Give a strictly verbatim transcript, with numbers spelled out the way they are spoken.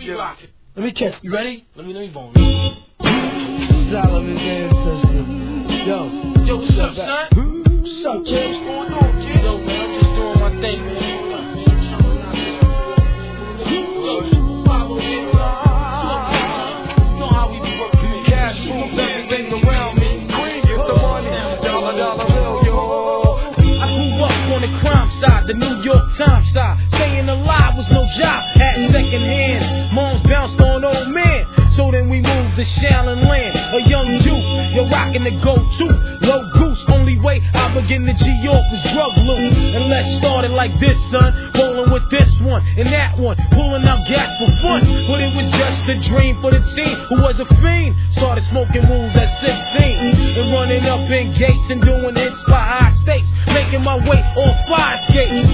We rockin'. Let me check. You ready? Let me, let me bone. Solomon's ancestor. Yo. Yo, what's up, son? What's up, kid? What's going on, kid? Yo, man, I'm just doing my thing, man. You know how we be working. Cash moves everything around me. Green get the money. Dollar, dollar bill, yo. I grew up on the crime side, the New York Times side. Staying alive was no job, had second hand. Moms bounced on old men, so then we moved to Shaolin Land. A young youth, you're rocking the go-to. Low goose, only way I begin to G-York was drug loot. And let's start it like this, son. Rolling with this one and that one, pulling out gas for fun. But it was just a dream for the team who was a fiend. Started smoking rules at sixteen and running up in gates and doing hits by high stakes, making my way on five skates.